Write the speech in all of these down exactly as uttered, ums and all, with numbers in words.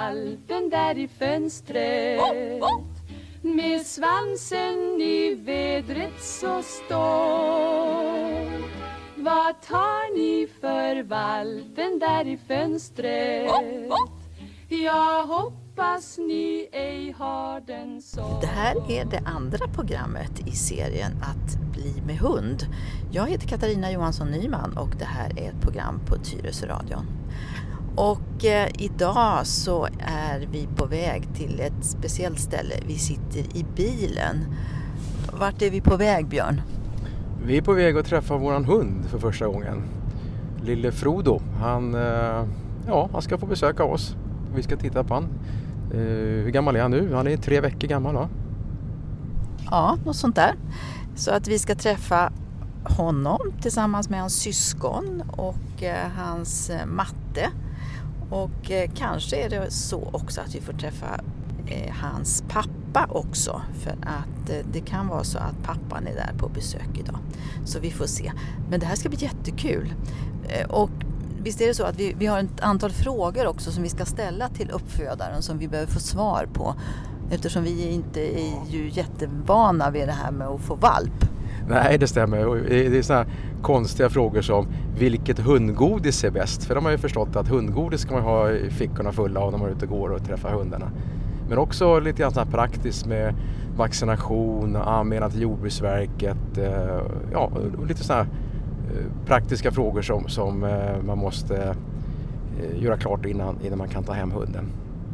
valpen där i fönstret, med svansen i vädret så stolt. Vad tar ni för valpen där i fönstret? Jag hoppas ni ej har den så. Det här är det andra programmet i serien Att bli med hund. Jag heter Katarina Johansson Nyman och det här är ett program på Tyresöradion. Och eh, idag så är vi på väg till ett speciellt ställe. Vi sitter i bilen. Vart är vi på väg, Björn? Vi är på väg att träffa våran hund för första gången. Lille Frodo. Han, eh, ja, han ska få besöka oss. Vi ska titta på han. Eh, hur gammal är han nu? Han är tre veckor gammal, va? Ja, något sånt där. Så att vi ska träffa honom tillsammans med hans syskon och eh, hans eh, matte. Och eh, kanske är det så också att vi får träffa eh, hans pappa också. För att eh, det kan vara så att pappan är där på besök idag. Så vi får se. Men det här ska bli jättekul. Eh, och visst är det så att vi, vi har ett antal frågor också som vi ska ställa till uppfödaren som vi behöver få svar på. Eftersom vi inte är ju jättevana vid det här med att få valp. Nej, det stämmer. Det är sådana konstiga frågor som vilket hundgodis är bäst? För de har ju förstått att hundgodis ska man ha i fickorna fulla av när man är ute och går och träffar hundarna. Men också lite grann så här praktiskt med vaccination, anmälan till Jordbruksverket. Ja, lite sådana praktiska frågor som, som man måste göra klart innan, innan man kan ta hem hunden.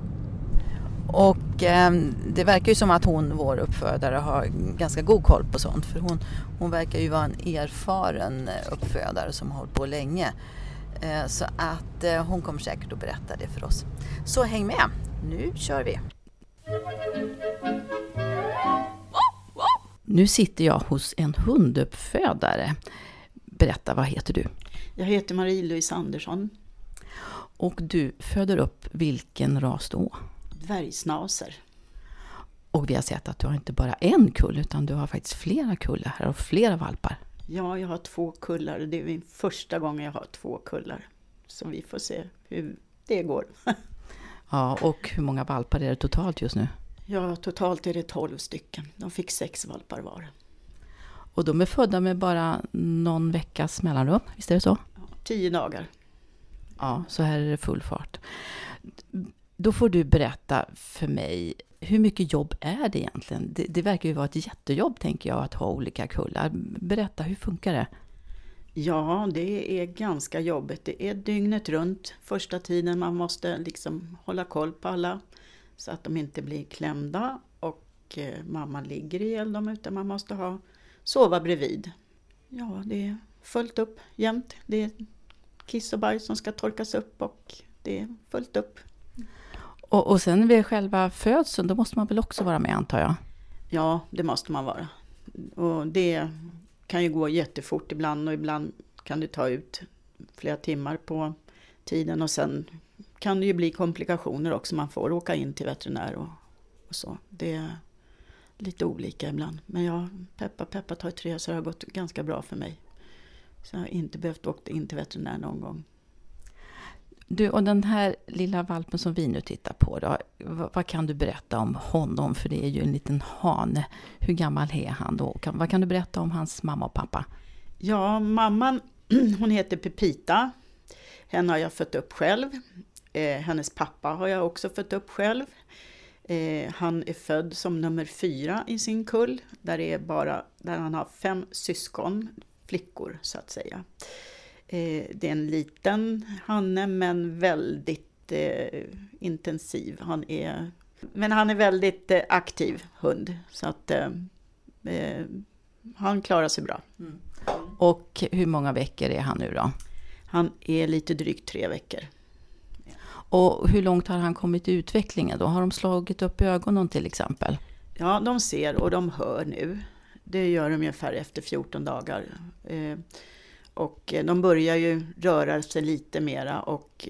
Och eh, det verkar ju som att hon, vår uppfödare, har ganska god koll på sånt. För hon, hon verkar ju vara en erfaren uppfödare som har hållit på länge. Eh, så att eh, hon kommer säkert att berätta det för oss. Så häng med, nu kör vi! Nu sitter jag hos en hunduppfödare. Berätta, vad heter du? Jag heter Marie-Louise Andersson. Och du föder upp vilken ras då? Dvärgsnaser. Och vi har sett att du har inte bara en kull utan du har faktiskt flera kullar här och flera valpar. Ja, jag har två kullar. Det är min första gången jag har två kullar. Så vi får se hur det går. Ja, och hur många valpar är det totalt just nu? Ja, totalt är det tolv stycken. De fick sex valpar var. Och de är födda med bara någon veckas mellanrum, visst är det så? Ja, tio dagar. Ja, så här är det full fart. Då får du berätta för mig, hur mycket jobb är det egentligen? Det, det verkar ju vara ett jättejobb, tänker jag, att ha olika kullar. Berätta, hur funkar det? Ja, det är ganska jobbigt. Det är dygnet runt första tiden. Man måste liksom hålla koll på alla så att de inte blir klämda. Och eh, mamma ligger ihjäl dem, utan man måste ha sova bredvid. Ja, det är fullt upp jämt. Det är kiss och bajs som ska torkas upp och det är fullt upp. Och, och sen vid själva födseln, då måste man väl också vara med, antar jag? Ja, det måste man vara. Och det kan ju gå jättefort ibland och ibland kan det ta ut flera timmar på tiden. Och sen kan det ju bli komplikationer också. Man får åka in till veterinär och, och så. Det är lite olika ibland. Men jag, peppa, peppa tar tre, så det har gått ganska bra för mig. Så jag har inte behövt åka in till veterinär någon gång. Du, och den här lilla valpen som vi nu tittar på då, vad, vad kan du berätta om honom? För det är ju en liten hane. Hur gammal är han då? Kan, vad kan du berätta om hans mamma och pappa? Ja, mamman, hon heter Pepita. Henne har jag fött upp själv. Eh, hennes pappa har jag också fött upp själv. Eh, han är född som nummer fyra i sin kull. Där, är bara, där han har fem syskon, flickor så att säga. Det är en liten hanne, men väldigt eh, intensiv. Han är, men han är väldigt eh, aktiv hund. Så att eh, eh, han klarar sig bra. Mm. Och hur många veckor är han nu då? Han är lite drygt tre veckor. Och hur långt har han kommit i utvecklingen då? Har de slagit upp ögonen till exempel? Ja, de ser och de hör nu. Det gör de ungefär efter fjorton dagar. Eh, Och de börjar ju röra sig lite mera och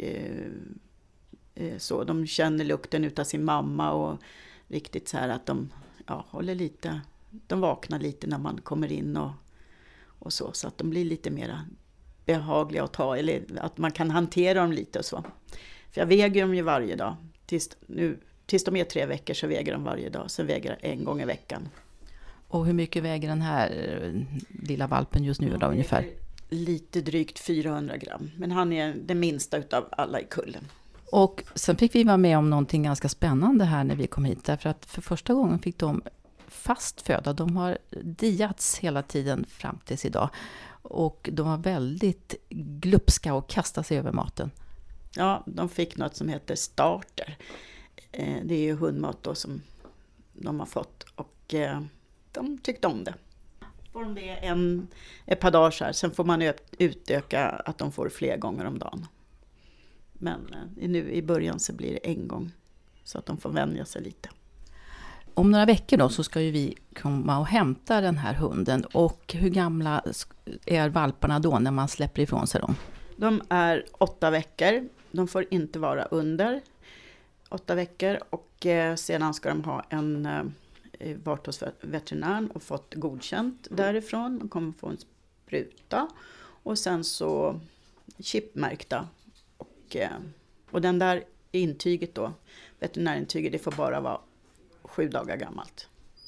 eh, så. De känner lukten utav sin mamma och riktigt så här att de ja, håller lite, de vaknar lite när man kommer in och, och så. Så att de blir lite mera behagliga att ta, eller att man kan hantera dem lite och så. För jag väger dem ju varje dag tills, nu, tills de är tre veckor så väger de varje dag. Sen väger de en gång i veckan. Och hur mycket väger den här lilla valpen just nu då ungefär? Lite drygt fyrahundra gram. Men han är den minsta utav alla i kullen. Och sen fick vi vara med om någonting ganska spännande här när vi kom hit. Därför att för första gången fick de fast föda. De har diats hela tiden fram tills idag. Och de var väldigt glupska och kastade sig över maten. Ja, de fick något som heter starter. Det är ju hundmat då som de har fått. Och de tyckte om det. Får de det en, ett par dagar så här. Sen får man utöka att de får fler gånger om dagen. Men nu i början så blir det en gång. Så att de får vänja sig lite. Om några veckor då så ska ju vi komma och hämta den här hunden. Och hur gamla är valparna då när man släpper ifrån sig dem? De är åtta veckor. De får inte vara under åtta veckor. Och eh, sedan ska de ha en... Eh, varit hos veterinären och fått godkänt därifrån. De kommer få en spruta. Och sen så chipmärkta. Och, och den där intyget då, veterinärintyget, det får bara vara sju dagar gammalt.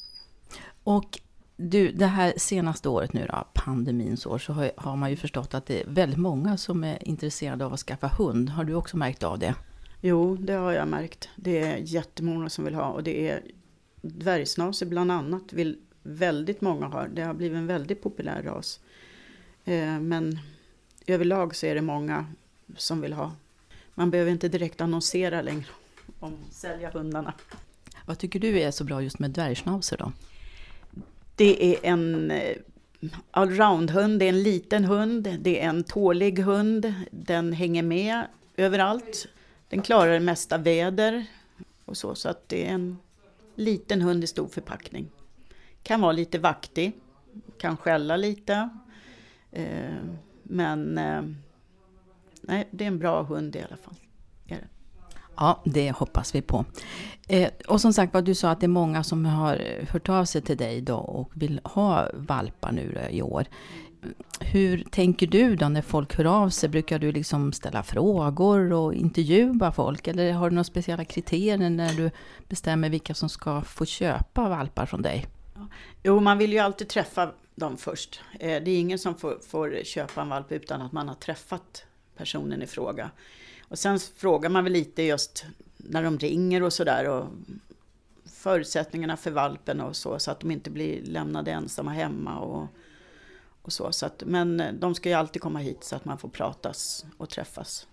Och du, det här senaste året nu då, pandemins år, så har, har man ju förstått att det är väldigt många som är intresserade av att skaffa hund. Har du också märkt av det? Jo, det har jag märkt. Det är jättemånga som vill ha, och det är dvärgsnauser bland annat vill väldigt många ha. Det har blivit en väldigt populär ras. Eh, men överlag så är det många som vill ha. Man behöver inte direkt annonsera längre om sälja hundarna. Vad tycker du är så bra just med dvärgschnauzer då? Det är en allround-hund, det är en liten hund, det är en tålig hund. Den hänger med överallt. Den klarar det mesta väder och så, så att det är en liten hund i stor förpackning. Kan vara lite vaktig, kan skälla lite. Eh, men eh, nej, det är en bra hund i alla fall. Är det? Ja, det hoppas vi på. Eh, och som sagt, vad du sa att det är många som har hört av sig till dig då och vill ha valpar nu då, i år. Hur tänker du då när folk hör av sig? Brukar du liksom ställa frågor och intervjua folk? Eller har du några speciella kriterier när du bestämmer vilka som ska få köpa valpar från dig? Jo, man vill ju alltid träffa dem först. Det är ingen som får, får köpa en valp utan att man har träffat personen i fråga. Och sen frågar man väl lite just när de ringer och sådär, och förutsättningarna för valpen och så, så att de inte blir lämnade ensamma hemma och, och så. så att, men de ska ju alltid komma hit så att man får pratas och träffas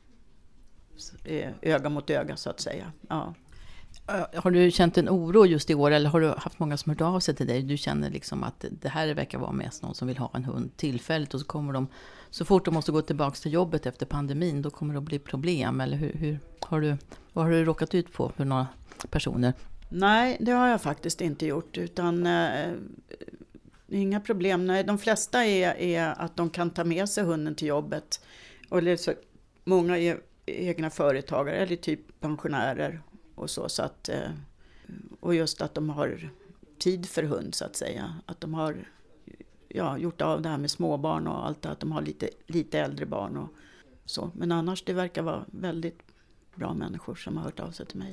öga mot öga så att säga. Ja. Har du känt en oro just i år, eller har du haft många som hört av sig till dig? Du känner liksom att det här verkar vara mest någon som vill ha en hund tillfälligt, och så kommer de, så fort de måste gå tillbaka till jobbet efter pandemin, då kommer det att bli problem. Eller hur, hur har du, vad har du råkat ut på för några personer? Nej, det har jag faktiskt inte gjort, utan eh, inga problem. Nej, de flesta är, är att de kan ta med sig hunden till jobbet. Och det är så, många är egna företagare eller typ pensionärer. Och, så, så att, och just att de har tid för hund så att säga. Att de har ja, gjort av det här med småbarn och allt det. Att de har lite, lite äldre barn och så. Men annars det verkar vara väldigt bra människor som har hört av sig till mig.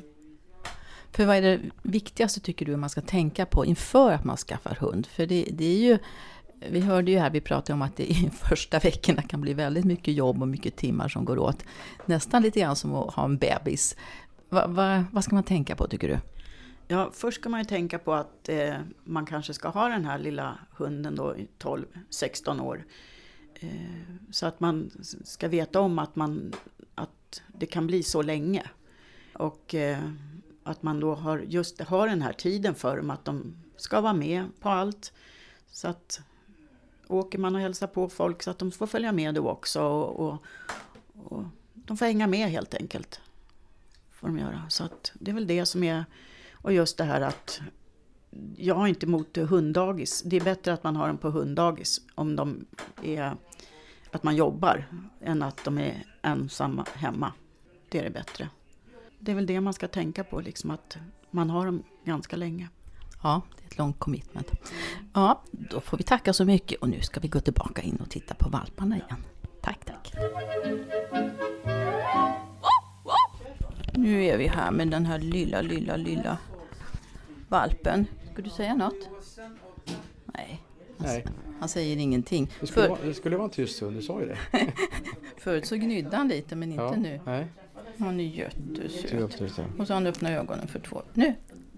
För vad är det viktigaste tycker du man ska tänka på inför att man skaffar hund? För det, det är ju, vi hörde ju här, vi pratade om att det i första veckorna kan bli väldigt mycket jobb och mycket timmar som går åt. Nästan lite grann som att ha en bebis. Va, va, vad ska man tänka på tycker du? Ja, först ska man ju tänka på att eh, man kanske ska ha den här lilla hunden då i tolv sexton år. Eh, så att man ska veta om att, man, att det kan bli så länge. Och eh, att man då har, just har den här tiden för dem, att de ska vara med på allt. Så att åker man och hälsar på folk så att de får följa med då också. Och, och, och de får hänga med helt enkelt. Får de göra. Så att det är väl det som är, och just det här att jag har inte emot hunddagis. Det är bättre att man har dem på hunddagis om de är, att man jobbar, än att de är ensamma hemma. Det är det bättre. Det är väl det man ska tänka på, liksom att man har dem ganska länge. Ja, det är ett långt commitment. Ja, då får vi tacka så mycket, och nu ska vi gå tillbaka in och titta på valparna igen. Tack, tack. Nu är vi här med den här lilla, lilla, lilla valpen. Ska du säga något? Nej. Han, Nej. han säger ingenting. Det skulle, För, vara, det skulle vara en tyst hund, du sa ju det. förut så gnydde han lite, men inte Ja, nu. Nej. Han är jättesöt. Just det. Och så han öppnar ögonen för två. Nu!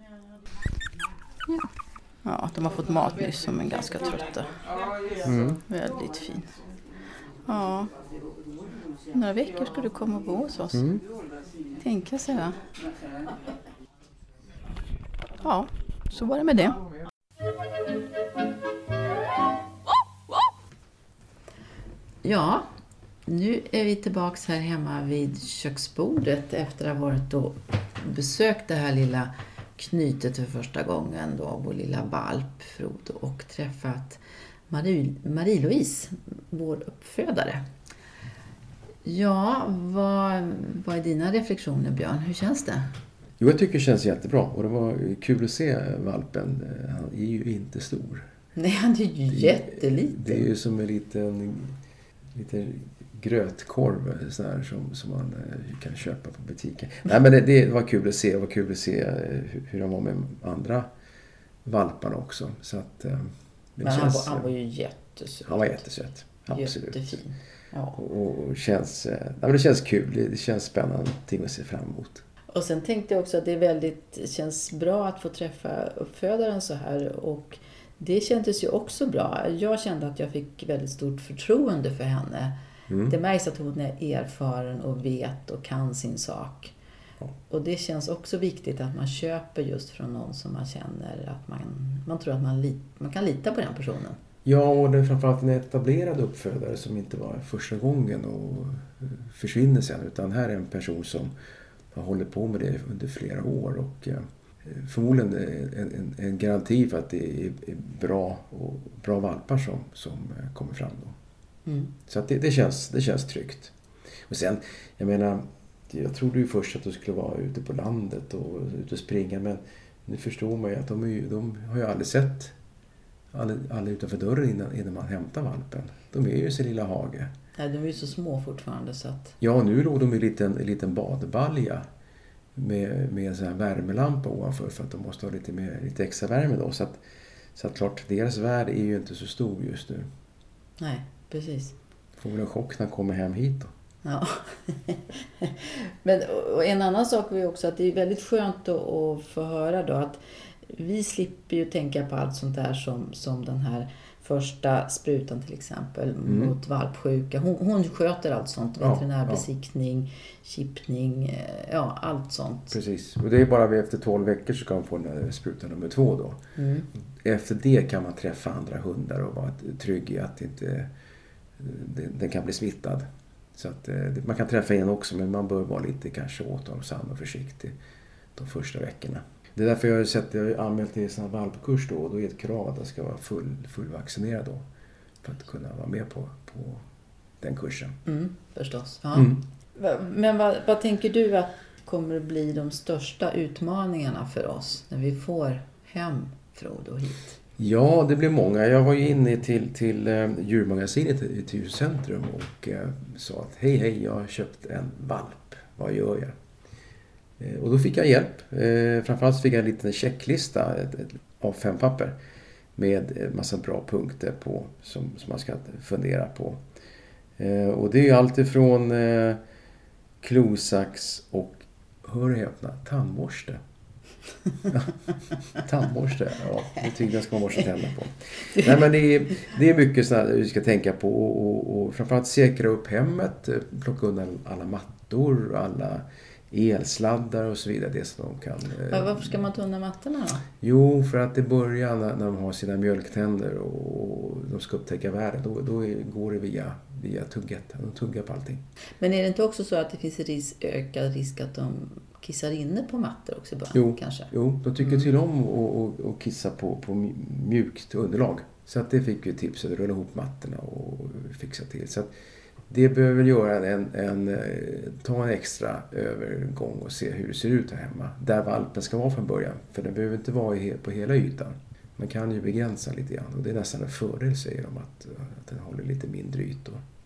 Ja. Ja, de har fått mat nyss som är ganska trötta. Mm. Väldigt fin. Ja. Några veckor ska du komma och bo hos oss. Mm. Tänka sig, va? Ja, så var det med det. Ja, nu är vi tillbaks här hemma vid köksbordet efter att ha varit och besökt det här lilla knytet för första gången då, vår lilla valp Frodo, och träffat Marie, Marie-Louise, vår uppfödare. Ja, vad, vad är dina reflektioner, Björn? Hur känns det? Jo, jag tycker det känns jättebra, och det var kul att se valpen. Han är ju inte stor. Nej, han är ju jätteliten. Det är ju som en liten, liten grötkorv så här, som, som man kan köpa på butiken. Nej, men det, det var kul att se. Det var kul att se hur, hur de var med andra valparna också. Så att, det men känns, han, var, han var ju jättesöt. Han var jättesöt, absolut. Jättefin. Ja. Och, och känns, nej, men det känns kul. Det, det känns spännande ting att se fram emot. Och sen tänkte jag också att det är väldigt, känns bra att få träffa uppfödaren så här, och det kändes ju också bra. Jag kände att jag fick väldigt stort förtroende för henne. Mm. Det märks att hon är erfaren och vet och kan sin sak. Ja. Och det känns också viktigt att man köper just från någon som man känner att man, man tror att man, li, man kan lita på den personen. Ja, och det är framförallt en etablerad uppfödare som inte var första gången och försvinner sen, utan här är en person som har hållit på med det under flera år, och förmodligen en, en, en garanti för att det är bra och bra valpar som, som kommer fram då. Mm. Så att det, det, känns, det känns tryggt. Och sen, jag menar, jag trodde ju först att de skulle vara ute på landet och ute och springa, men nu förstår man ju att de, är ju, de har ju aldrig sett alla, alla utanför dörren innan, innan man hämtar valpen. De är ju i sin lilla hage. Nej, de är ju så små fortfarande så att... Ja, nu låg de i en liten, en liten badbalja med, med en sån här värmelampa ovanför, för att de måste ha lite, mer, lite extra värme då. Så att, så att klart, deras värld är ju inte så stor just nu. Nej, precis. Får väl en chock när han kommer hem hit då. Ja. Men och en annan sak är också att det är väldigt skönt att, att få höra då att vi slipper ju tänka på allt sånt där som, som den här första sprutan till exempel mm. mot valpsjuka. Hon, hon sköter allt sånt. Ja, veterinärbesiktning, ja. Chippning, ja allt sånt. Precis. Och det är bara efter tolv veckor så kan man få den sprutan nummer två då. Mm. Efter det kan man träffa andra hundar och vara trygg i att inte, den kan bli smittad. Så att man kan träffa en också, men man bör vara lite kanske återhållsam och försiktig de första veckorna. Det är därför jag har sett, jag har anmält till en sån här valpkurs då, och då är ett krav att jag ska vara full, fullvaccinerad då. För att kunna vara med på, på den kursen. Mm, förstås. Ja. Mm. Men vad, vad tänker du att kommer att bli de största utmaningarna för oss när vi får hem Frodo hit? Ja, det blir många. Jag var ju inne till, till uh, djurmagasinet i Tyrescentrum och uh, sa att hej, hej, jag har köpt en valp. Vad gör jag? Och då fick jag hjälp. Framförallt fick jag en liten checklista av fem papper med massa bra punkter på som, som man ska fundera på. Och det är ju allt ifrån klosax och, hör och häpna, tandborste. Ja, tandborste, ja, det tycker jag ska man borsta tänderna på. Nej, men det är, det är mycket sådär vi ska tänka på, och, och, och framförallt säkra upp hemmet, plocka undan alla mattor, alla elsladdar och så vidare, det som de kan. Men varför ska man ta undan mattorna då? Jo, för att det börjar när, när de har sina mjölktänder och de ska upptäcka världen, då, då går det via, via tugget. De tuggar på allting. Men är det inte också så att det finns risk, ökad risk att de kissar inne på mattor också? Bara, jo, kanske? Jo, de tycker mm. till om att kissa på, på mjukt underlag. Så att det fick vi tips att rulla ihop mattorna och fixa till. Så att det behöver göra en, en, ta en extra övergång och se hur det ser ut här hemma. Där valpen ska vara från början. För den behöver inte vara på hela ytan. Man kan ju begränsa lite grann. Och det är nästan en fördel, säger de, att, att den håller lite mindre ytor.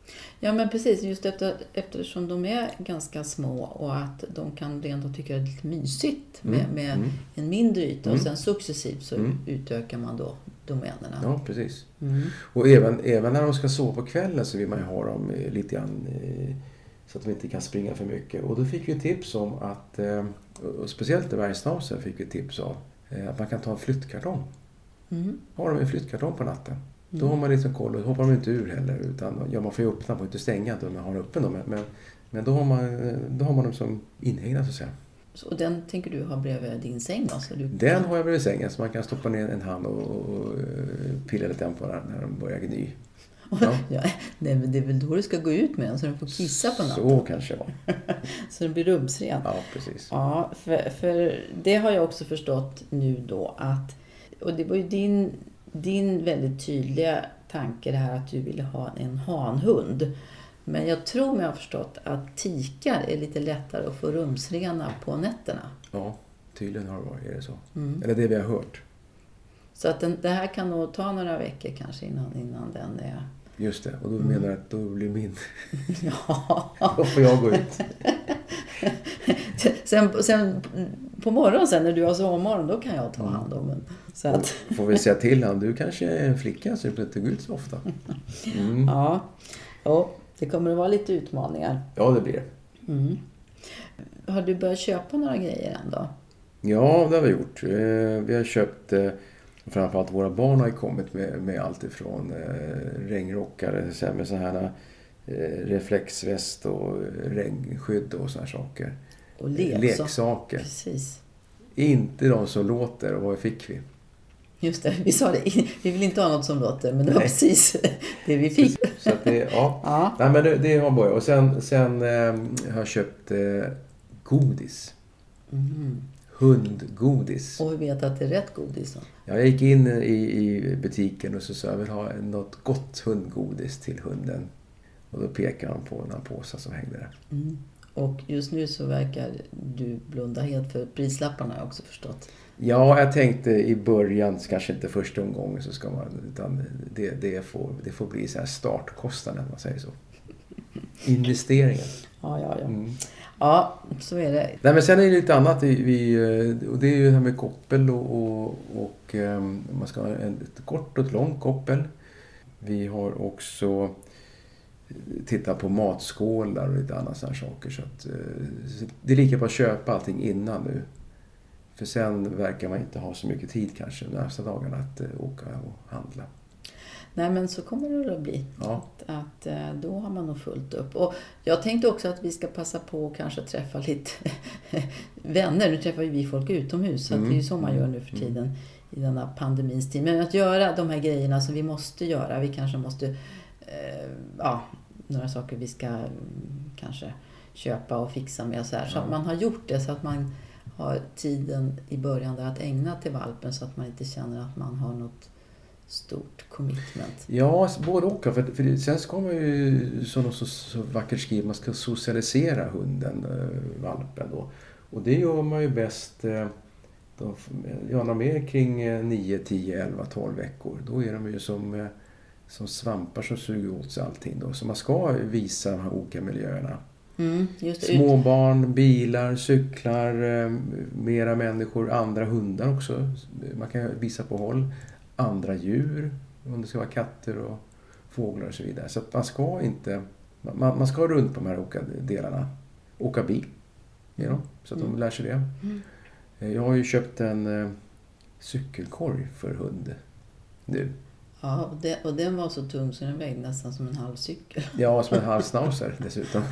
Ja men precis, just efter, eftersom de är ganska små och att de kan rent tycka det är lite mysigt med, Mm. med Mm. en mindre yta Mm. och sen successivt så Mm. utökar man då domänerna. Ja, precis. Mm. Och även, även när de ska sova på kvällen så vill man ju ha dem eh, lite grann eh, så att de inte kan springa för mycket. Och då fick vi tips om att, eh, och speciellt i Bergsnausen fick vi tips om eh, att man kan ta en flyttkartong. Mm. Har de en flyttkartong på natten. Då Mm. har man liksom koll och hoppar de inte ur heller. Utan, ja, man får ju öppna, man får inte stänga då man har den öppen. Då, men, men, men då har man, då har man dem som inhägnade så att säga. Och den tänker du ha bredvid din säng då? Så du Den kan... har jag bredvid sängen så man kan stoppa ner en hand och, och, och pilla lite på den när de börjar gny. Ja. Ja, nej, men det är väl då du ska gå ut med den så den får kissa på natten. Så kanske det var. Så den blir rumsren. Ja, precis. Ja, för, för det har jag också förstått nu då att, och det var ju din, din väldigt tydliga tanke det här att du ville ha en hanhund. Men jag tror mig ha förstått att tikar är lite lättare att få rumsrena på nätterna. Ja, tydligen har det varit, är det så. Mm. Eller det vi har hört. Så att den, det här kan nog ta några veckor kanske innan, innan den är... Just det, och då Mm. menar jag att då blir min... Ja. Då får jag gå ut. sen, sen på morgonen sen när du har sovmorgon då kan jag ta hand om den. Så att... Får vi säga till han, du kanske är en flicka så du behöver inte gå ut så ofta. Mm. Ja. Ja, det kommer att vara lite utmaningar. Ja, det blir det. Mm. Har du börjat köpa några grejer än då? Ja, det har vi gjort. Eh, Vi har köpt, eh, framförallt våra barn har ju kommit med, med allt ifrån eh, regnrockare så här, med så här eh, reflexväst och regnskydd och såna här saker. Och leksaker. Leksaker. Precis. Inte de som låter, och vad fick vi? Just det, vi sa det. Vi vill inte ha något som låter, men det var Nej. precis det vi fick. Så att det, ja. Ja. Nej, men det, det har börjat. Och sen, sen eh, har jag köpt eh, godis. Mm. Hundgodis. Och vi vet att det är rätt godis då. Ja, jag gick in i, i butiken och så sa jag vill ha något gott hundgodis till hunden. Och då pekade han på några påsar som hängde där. Mm. Och just nu så verkar du blunda helt för prislapparna, har jag också förstått. Ja, jag tänkte i början, kanske inte första omgången så ska man, utan det, det, får, det får bli så här startkostnaden, man säger så. Investeringen. Ja, ja, ja. Mm. Ja, så är det. Nej, men sen är det lite annat. Vi, och det är ju det här med koppel och, och, och man ska ha en, ett kort och ett långt koppel. Vi har också tittat på matskålar och lite andra sådana saker. Så att, så det är lika bra att köpa allting innan nu. För sen verkar man inte ha så mycket tid kanske de nästa dagarna att åka och handla. Nej, men så kommer det att bli. Ja. Att, att då har man nog fullt upp. Och jag tänkte också att vi ska passa på att kanske träffa lite vänner. Nu träffar ju vi folk utomhus. Så att det är ju så man gör nu för tiden i denna pandemins tid. Men att göra de här grejerna som vi måste göra. Vi kanske måste, eh, ja, några saker vi ska mm, kanske köpa och fixa med och så här. Så Ja. att man har gjort det så att man har tiden i början där att ägna till valpen. Så att man inte känner att man har något stort commitment. Ja, både och. För, för sen ska man ju, som de så, så vackert skriver, man ska socialisera hunden, äh, valpen då. Och det gör man ju bäst, äh, de, ja, när de är kring äh, nio, tio, elva, tolv veckor. Då är de ju som, äh, som svampar som suger åt sig allting då. Så man ska visa de här olika miljöerna. Mm, just det. Små barn, bilar, cyklar, äh, mera människor, andra hundar också. Man kan visa på håll. Andra djur, om det ska vara katter och fåglar och så vidare. Så att man ska inte, man, man ska runt på de här olika delarna. Åka bil, you know, så att mm. de lär sig det. Mm. Jag har ju köpt en uh, cykelkorg för hund nu. Ja, och, det, och den var så tung så den vägde nästan som en halv cykel. Ja, som en halv schnauzer dessutom.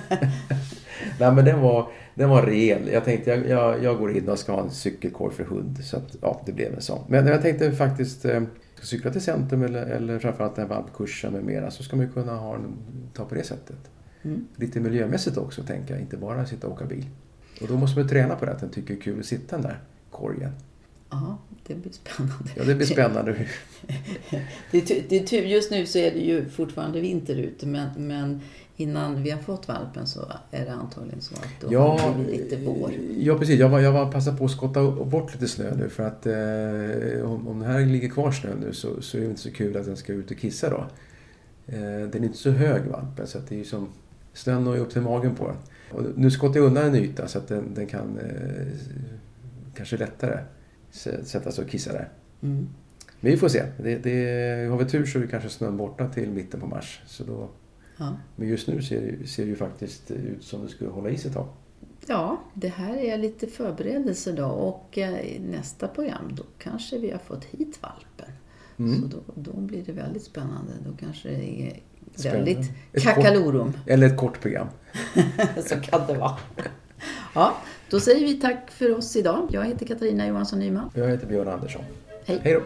Nej, men den var, den var rejäl. Jag tänkte jag, jag, jag går in och ska ha en cykelkorg för hund. Så att, ja, det blev en sån. Men jag tänkte faktiskt, eh, ska cykla till centrum eller, eller framförallt den här valpkursen med mera, så ska man ju kunna ha en, ta på det sättet. Mm. Lite miljömässigt också, tänker jag. Inte bara sitta och åka bil. Och då måste man träna på det, att den tycker det är kul att sitta den där korgen. Ja, det blir spännande. Ja, det blir spännande. det är, det är tur, just nu så är det ju fortfarande vinter ute, men, men innan vi har fått valpen så är det antagligen så att då ja, har vi lite vår. Ja, precis. Jag var, jag var passat på att skotta bort lite snö nu, för att eh, om, om det här ligger kvar snö nu så, så är det inte så kul att den ska ut och kissa då. Eh, den är inte så hög valpen så att det är ju som snön når ju upp till magen på den. Och nu skottar jag undan en yta så att den, den kan eh, kanske lättare sätta sig och kissa där. Mm. Men vi får se. Det, det, har vi tur så är kanske snön borta till mitten på mars. Så då, ja. Men just nu ser det, ser det ju faktiskt ut som det skulle hålla i sig ett tag. Ja, det här är lite förberedelse då. Och i nästa program då kanske vi har fått hit valpen. Mm. Så då, då blir det väldigt spännande. Då kanske det är väldigt kakalorum. Eller ett kort program. Så kan det vara. Ja, då säger vi tack för oss idag. Jag heter Katarina Johansson Nyman. Jag heter Björn Andersson. Hej. Hej då.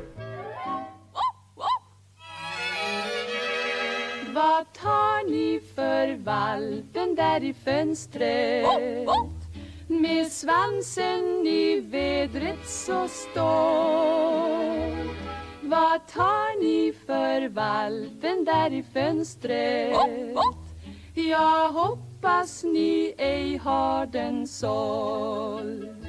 Vad tar ni för valpen där i fönstret? Med svansen i vädret så stolt. Vad tar ni för valpen där i fönstret? Jag hoppas ni ej har den såld.